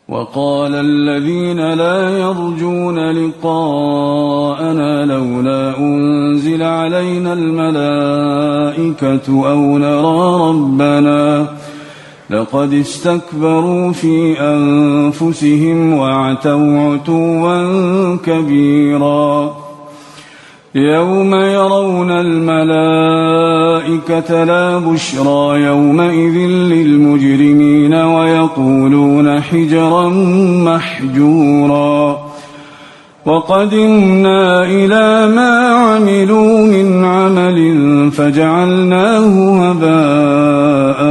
وقال الذين لا يرجون لقاءنا لولا أنزل علينا الملائكة أو نرى ربنا لقد استكبروا في أنفسهم وعتوا عتوا كبيرا يوم يرون الملائكة لا بشرى يومئذ للمجرمين ويقولون حجرا محجورا وقدمنا إلى ما عملوا من عمل فجعلناه هباء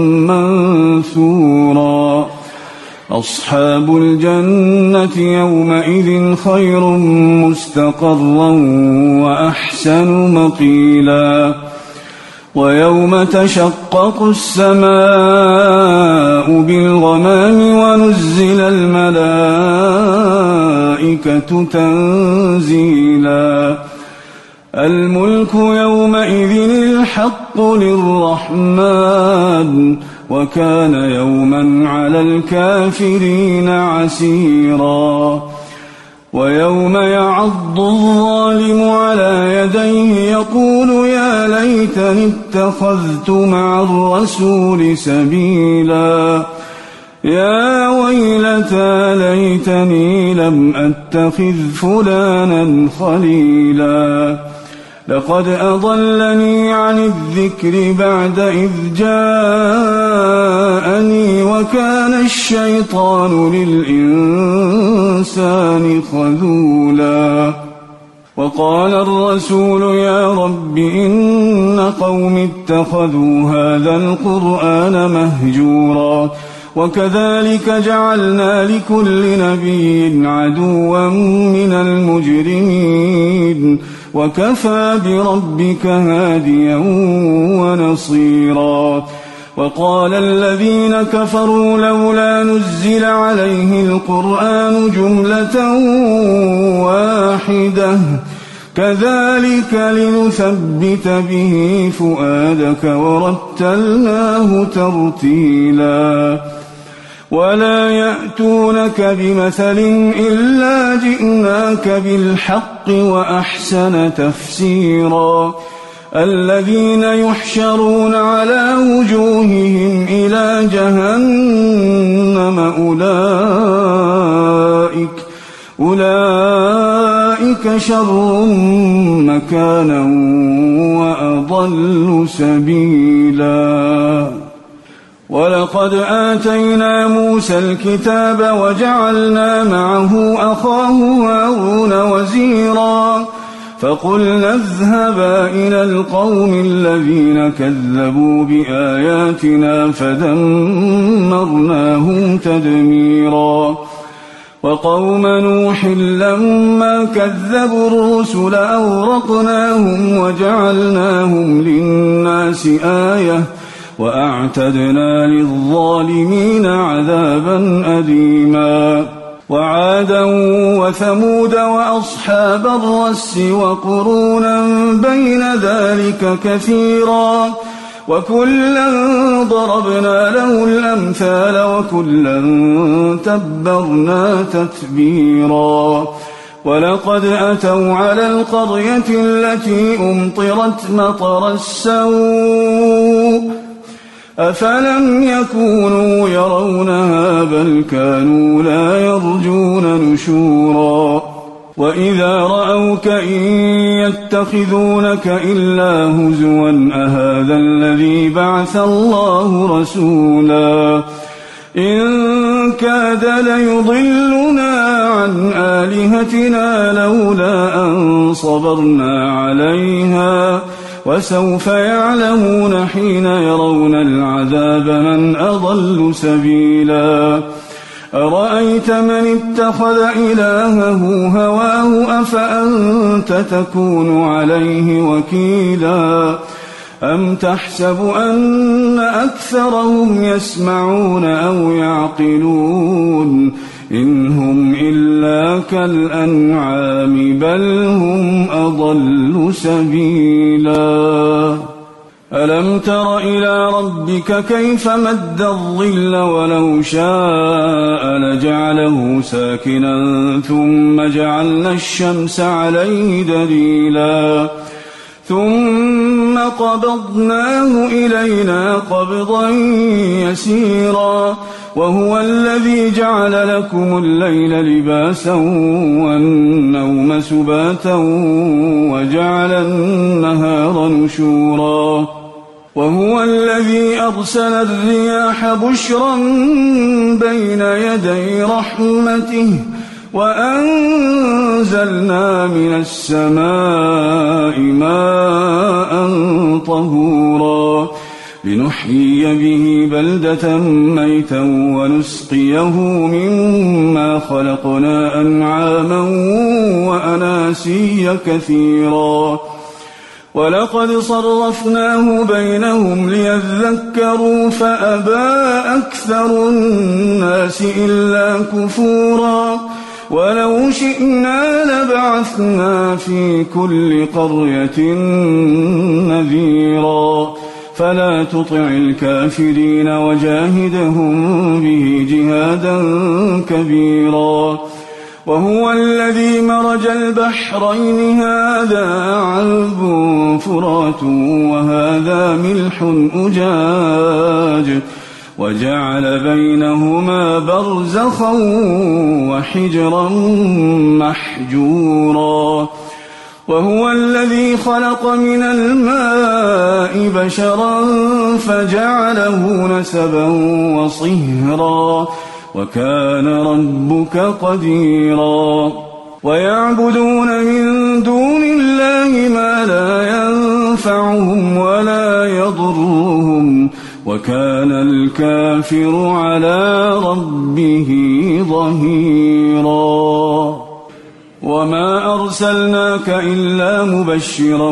منثورا أصحاب الجنة يومئذ خير مستقرا وأحسن مقيلا ويوم تشقق السماء بالغمام ونزل الملائكة تنزيلا الملك يومئذ الحق للرحمن وكان يوما على الكافرين عسيرا ويوم يعض الظالم على يديه يقول يا ليتني اتخذت مع الرسول سبيلا يا ويلتى ليتني لم أتخذ فلانا خليلا لقد أضلني عن الذكر بعد إذ جاءني وكان الشيطان للإنسان خذولا وقال الرسول يا رب إن قوم اتخذوا هذا القرآن مهجورا وكذلك جعلنا لكل نبي عدوا من المجرمين وكفى بربك هاديا ونصيرا وقال الذين كفروا لولا نزل عليه القرآن جملة واحدة كذلك لنثبت به فؤادك ورتلناه ترتيلا ولا يأتونك بمثل إلا جئناك بالحق وأحسن تفسيرا الذين يحشرون على وجوههم إلى جهنم أولئك شر مكانا وأضل سبيلا ولقد آتينا موسى الكتاب وجعلنا معه أخاه هارون وزيرا فقلنا اذهبا إلى القوم الذين كذبوا بآياتنا فدمرناهم تدميرا وقوم نوح لما كذبوا الرسل أورقناهم وجعلناهم للناس آية وأعتدنا للظالمين عذابا أليما وعادا وثمود وأصحاب الرس وقرونا بين ذلك كثيرا وكلا ضربنا له الأمثال وكلا تبرنا تتبيرا ولقد أتوا على القرية التي أمطرت مطر السوء أفلم يكونوا يرونها بل كانوا لا يرجون نشورا وإذا رأوك إن يتخذونك إلا هزوا أهذا الذي بعث الله رسولا إن كاد ليضلنا عن آلهتنا لولا أن صبرنا عليها وسوف يعلمون حين يرون العذاب من أضل سبيلا أرأيت من اتخذ إلهه هواه أفأنت تكون عليه وكيلا أم تحسب أن أكثرهم يسمعون أو يعقلون إن هم إلا كالأنعام بل هم أضل سبيلا ألم تر إلى ربك كيف مد الظل ولو شاء لجعله ساكنا ثم جعلنا الشمس عليه دليلا ثم قبضناه إلينا قبضا يسيرا وهو الذي جعل لكم الليل لباسا والنوم سباتا وجعل النهار نشورا وهو الذي أرسل الرياح بشرا بين يدي رحمته وأنزلنا من السماء ماء طهورا لنحيي به بلدة ميتا ونسقيه مما خلقنا أنعاما وأناسيا كثيرا ولقد صرفناه بينهم ليذكروا فأبى أكثر الناس إلا كفورا ولو شئنا لبعثنا في كل قرية نذيرا فلا تطع الكافرين وجاهدهم به جهادا كبيرا وهو الذي مرج البحرين هذا عذب فرات وهذا ملح أجاج وجعل بينهما برزخا وحجرا محجورا وهو الذي خلق من الماء بشرا فجعله نسبا وصهرا وكان ربك قديرا ويعبدون من دون الله ما لا ينفعهم ولا يضرهم وكان الكافر على ربه ظهيرا وما أرسلناك إلا مبشرا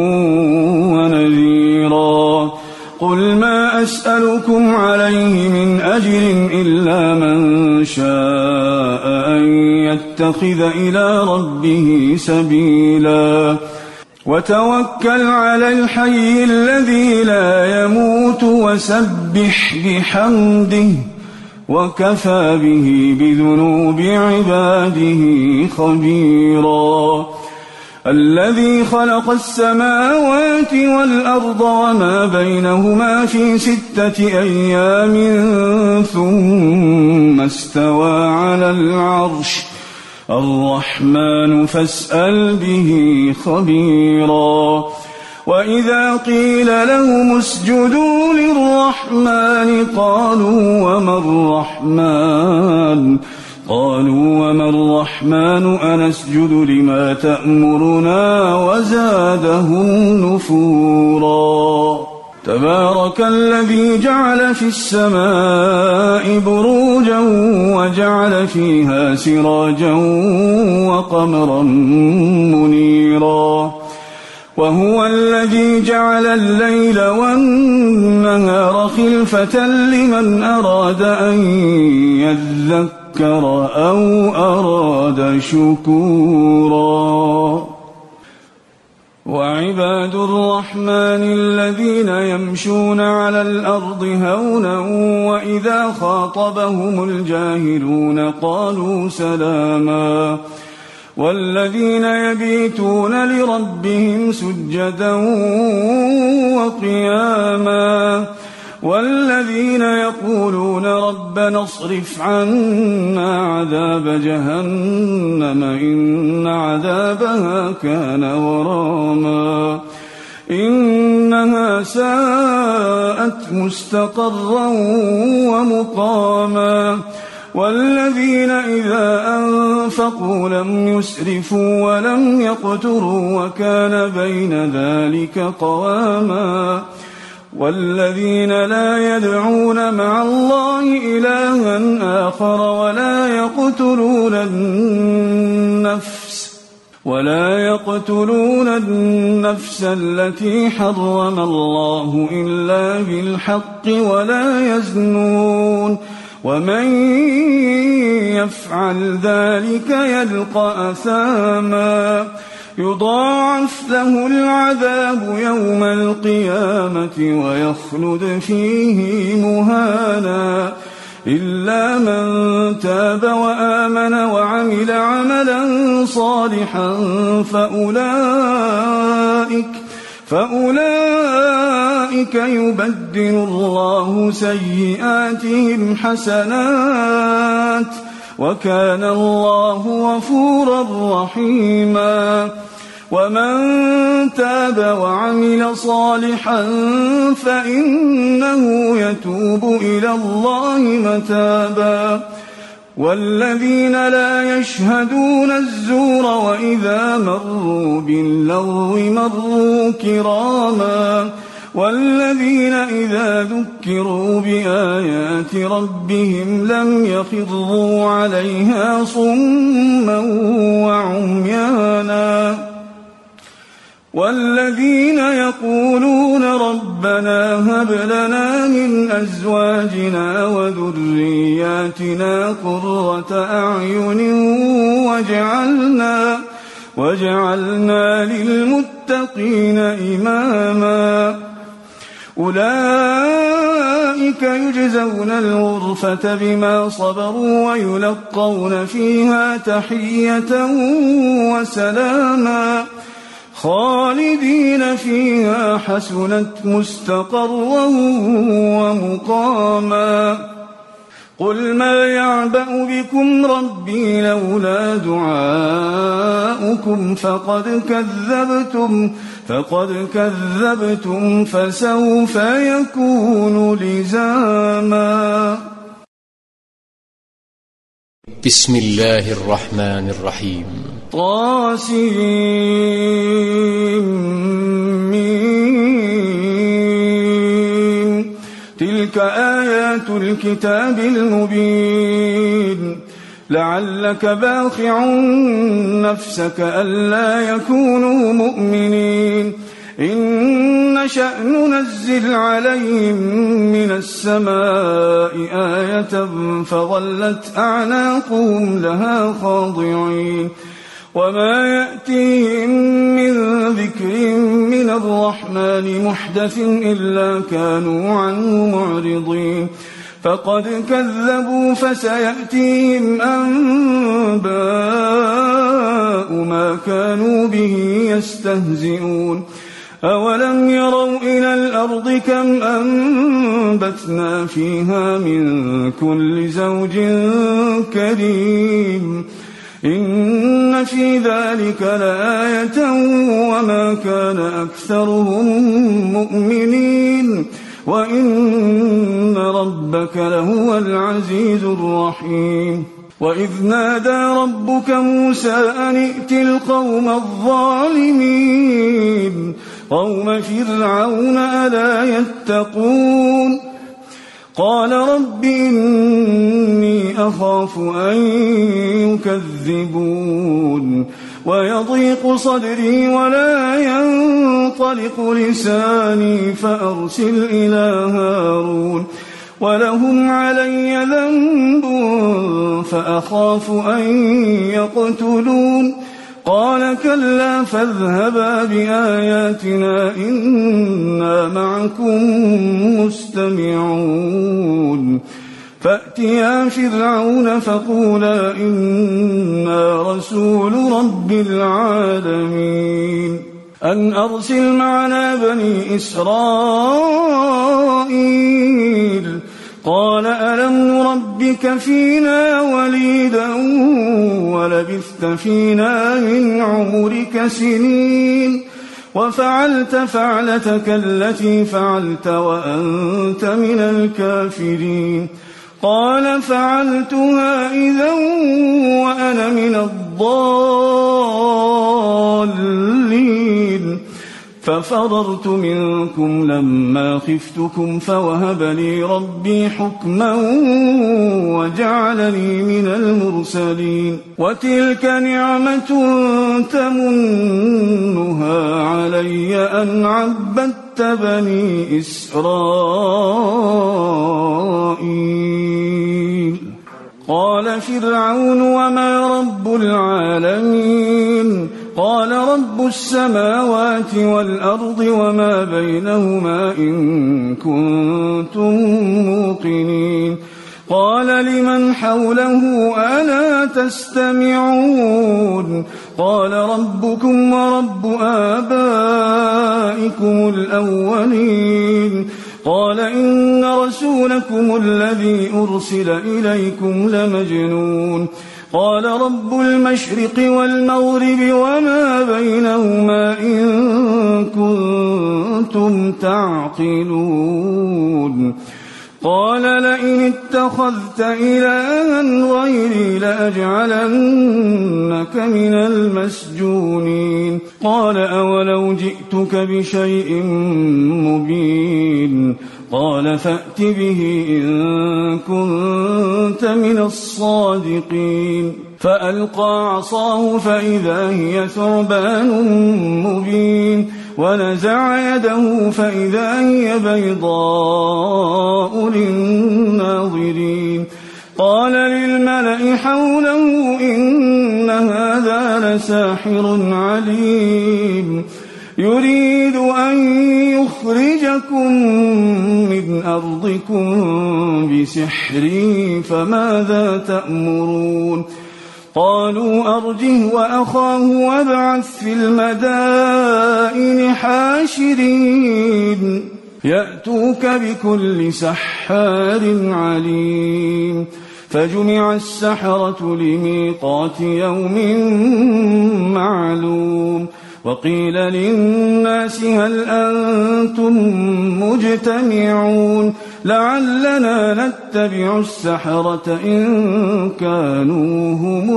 ونذيرا قل ما أسألكم عليه من أجر إلا من شاء أن يتخذ إلى ربه سبيلا وتوكل على الحي الذي لا يموت وسبح بحمده وكفى به بذنوب عباده خبيرا الذي خلق السماوات والأرض وما بينهما في 6 أيام ثم استوى على العرش الرحمن فاسأل به خبيرا وإذا قيل لهم اسجدوا للرحمن قالوا وما الرحمن أنسجد لما تأمرنا وزادهم نفورا تبارك الذي جعل في السماء بروجا وجعل فيها سراجا وقمرا منيرا وهو الذي جعل الليل والنهار خلفة لمن أراد أن يذكر أو أراد شكورا وعباد الرحمن الذين يمشون على الأرض هونا وإذا خاطبهم الجاهلون قالوا سلاما والذين يبيتون لربهم سجدا وقياما والذين يقولون ربنا اصرف عنا عذاب جهنم إن عذابها كان غراما إنها ساءت مستقرا ومقاما والذين إذا أنفقوا لم يسرفوا ولم يقتروا وكان بين ذلك قواما والذين لا يدعون مع الله إلها آخر ولا يقتلون النفس التي حرم الله إلا بالحق ولا يزنون ومن يفعل ذلك يلقى أثاما يضاعف له العذاب يوم القيامة ويخلد فيه مهانا إلا من تاب وآمن وعمل عملا صالحا فأولئك يبدل الله سيئاتهم حسنات وكان الله غفورا رحيما ومن تاب وعمل صالحا فإنه يتوب إلى الله متابا والذين لا يشهدون الزور وإذا مروا باللغو مروا كراما والذين إذا ذكروا بآيات ربهم لم يخروا عليها صما وعميانا والذين يقولون ربنا هب لنا من أزواجنا وذرياتنا قرة أعين واجعلنا للمتقين إماما أولئك يجزون الغرفة بما صبروا ويلقون فيها تحية وسلاما خالدين فيها حسنت مستقرا ومقاما قل ما يعبأ بكم ربي لولا دعاؤكم فقد كذبتم فسوف يكون لزاما. بسم الله الرحمن الرحيم. طاسمين تلك آيات الكتاب المبين لعلك باخع نفسك ألا يكونوا مؤمنين إن نشأ ننزل عليهم من السماء آية فظلت أعناقهم لها خاضعين وما يأتيهم من ذكر من الرحمن محدث إلا كانوا عنه معرضين فقد كذبوا فسيأتيهم أنباء ما كانوا به يستهزئون أولم يروا إلى الأرض كم أنبتنا فيها من كل زوج كريم إن في ذلك لآية وما كان أكثرهم مؤمنين وإن ربك لهو العزيز الرحيم وإذ نادى ربك موسى أن ائت القوم الظالمين قوم فرعون ألا يتقون قال رب إني أخاف أن يكذبون ويضيق صدري ولا ينطلق لساني فأرسل إلى هارون ولهم علي ذنب فأخاف أن يقتلون قال كلا فاذهبا بآياتنا إنا معكم مستمعون فأتيا فرعون فقولا إنا رسول رب العالمين أن أرسل معنا بني إسرائيل قال ألم نربك فينا وليدا ولبثت فينا من عمرك سنين وفعلت فعلتك التي فعلت وأنت من الكافرين قال فعلتها إذا وأنا من الضالين ففررت منكم لما خفتكم فوهب لي ربي حكما وجعلني من المرسلين وتلك نعمة تمنها علي أن عبدت بني إسرائيل قال فرعون وما رب العالمين قال رب السماوات والأرض وما بينهما إن كنتم موقنين قال لمن حوله ألا تستمعون قال ربكم ورب آبائكم الأولين قال إن رسولكم الذي أرسل إليكم لمجنون قال رب المشرق والمغرب وما بينهما إن كنتم تعقلون قال لئن اتخذت إلها غيري لأجعلنك من المسجونين قال أولو جئتك بشيء مبين قال فأت به إن كنت من الصادقين فألقى عصاه فإذا هي ثعبان مبين ونزع يده فإذا هي بيضاء للناظرين قال للملأ حوله إن هذا لساحر عليم يريد أن يخرجكم من أرضكم بسحره فماذا تأمرون قالوا أرجه وأخاه وابعث في المدائن حاشرين يأتوك بكل سحار عليم فجمع السحرة لميقات يوم معلوم وقيل للناس هل أنتم مجتمعون لعلنا نتبع السحرة إن كانوا هم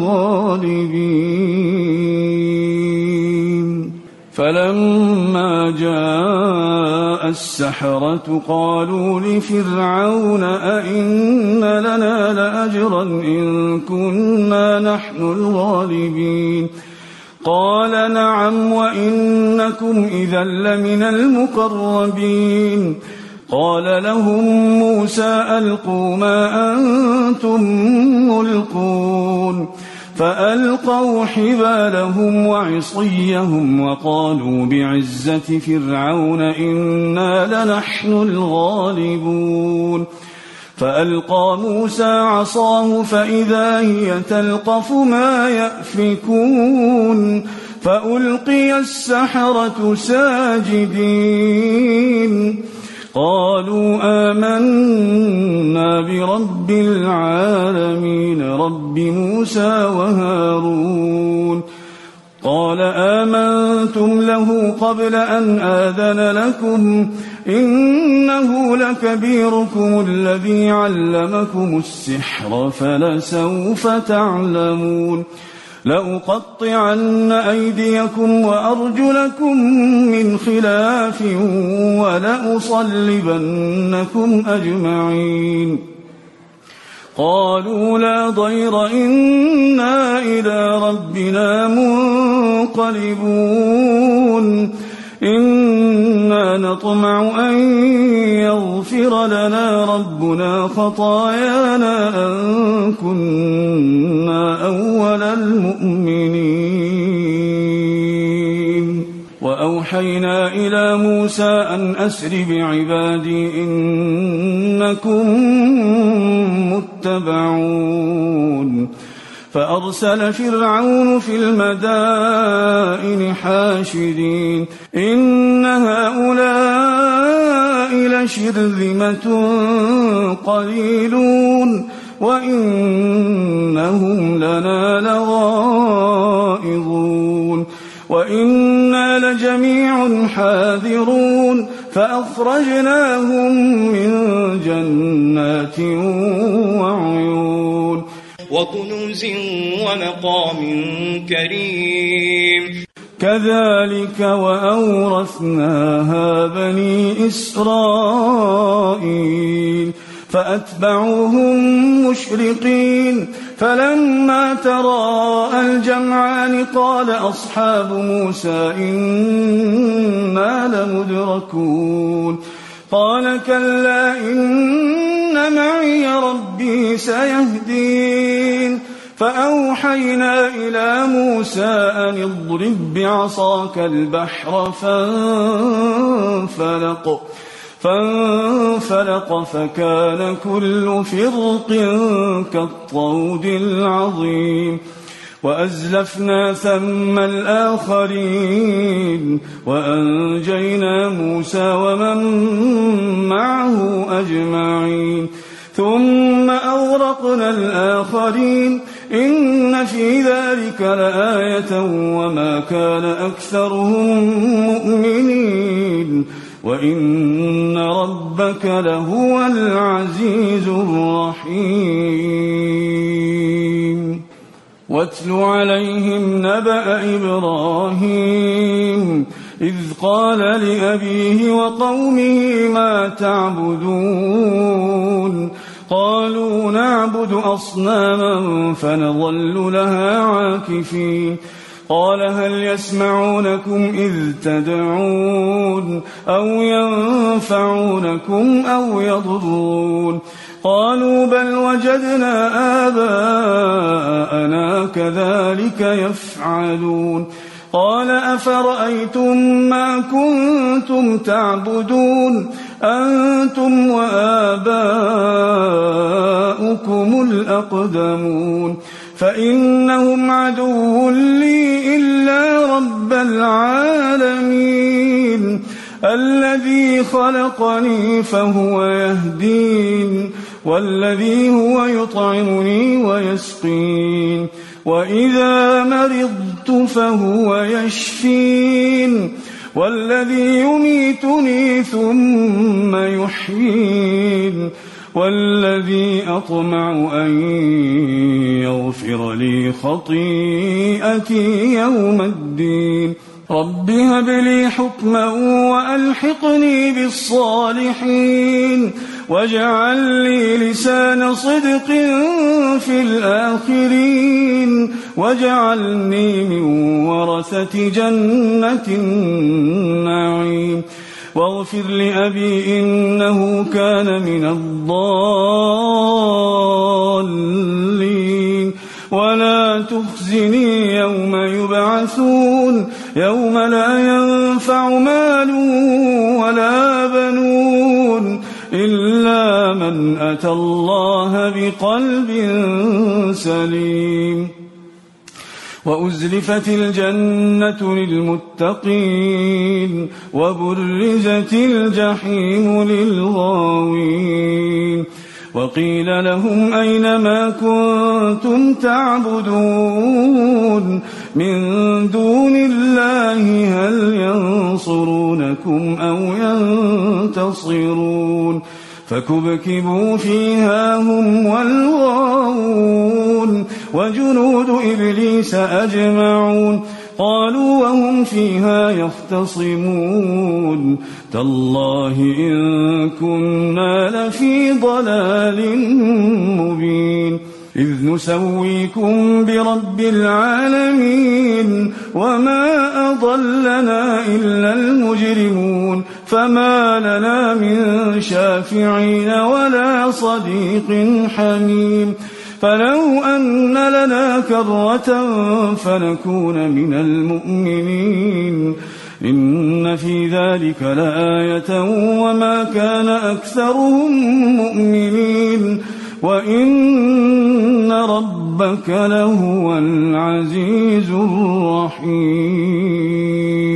الغالبين فلما جاء السحرة قالوا لفرعون أئن لنا لأجرا إن كنا نحن الغالبين قال نعم وإنكم إذا لمن المقربين قال لهم موسى ألقوا ما أنتم ملقون فألقوا حبالهم وعصيهم وقالوا بعزة فرعون إنا لنحن الغالبون فألقى موسى عصاه فإذا هي تلقف ما يأفكون فألقي السحرة ساجدين قالوا آمنا برب العالمين رب موسى وهارون قال آمنتم له قبل أن آذن لكم إنه لكبيركم الذي علمكم السحر فلسوف تعلمون لأقطعن أيديكم وأرجلكم من خلاف ولأصلبنكم أجمعين قالوا لا ضير إنا إلى ربنا منقلبون إنا نطمع أن يغفر لنا ربنا خطايانا أن كنا أول المؤمنين وأوحينا إلى موسى أن أسر بعبادي إنكم متبعون فأرسل فرعون في المدائن حاشرين إن هؤلاء لشرذمة قليلون وإنهم لنا لغائظون وإنا لجميع حاذرون فأخرجناهم من جنات وعيون وكنوز ومقام كريم كذلك وأورثناها بني إسرائيل فأتبعوهم مشرقين فلما تراءى الجمعان قال أصحاب موسى إنا لمدركون قال كلا إن معي ربي سيهدين فأوحينا إلى موسى أن اضرب بعصاك البحر فانفلق فكان كل فرق كالطود العظيم وأزلفنا ثم الآخرين وأنجينا موسى ومن معه أجمعين ثم أغرقنا الآخرين إن في ذلك لآية وما كان أكثرهم مؤمنين وإن ربك لهو العزيز الرحيم واتل عليهم نبأ إبراهيم إذ قال لأبيه وقومه ما تعبدون قالوا نعبد أصناما فنظل لها عاكفين قال هل يسمعونكم إذ تدعون أو ينفعونكم أو يضرون قالوا بل وجدنا آباءنا كذلك يفعلون قال أفرأيتم ما كنتم تعبدون أنتم وآباؤكم الأقدمون فإنهم عدو لي إلا رب العالمين الذي خلقني فهو يهدين والذي هو يطعمني ويسقين وإذا مرضت فهو يشفين والذي يميتني ثم يحيين والذي أطمع أن يغفر لي خطيئتي يوم الدين رب هب لي حكما وألحقني بالصالحين واجعل لي لسان صدق في الآخرين واجعلني من ورثة جنة النعيم واغفر لأبي إنه كان من الضالين ولا تخزني يوم يبعثون يوم لا ينفع مال ولا بنون إلا من أتى الله بقلب سليم وأزلفت الجنة للمتقين وبرزت الجحيم للغاوين وقيل لهم أين ما كنتم تعبدون من دون الله هل ينصرونكم أو ينتصرون فكبكبوا فيها هم والغاوون وجنود إبليس أجمعون قالوا وهم فيها يختصمون تالله إن كنا لفي ضلال مبين إذ نسويكم برب العالمين وما أضلنا إلا المجرمون فما لنا من شافعين ولا صديق حميم فلو أن لنا كرة فنكون من المؤمنين إن في ذلك لآية وما كان أكثرهم مؤمنين وإن ربك لهو العزيز الرحيم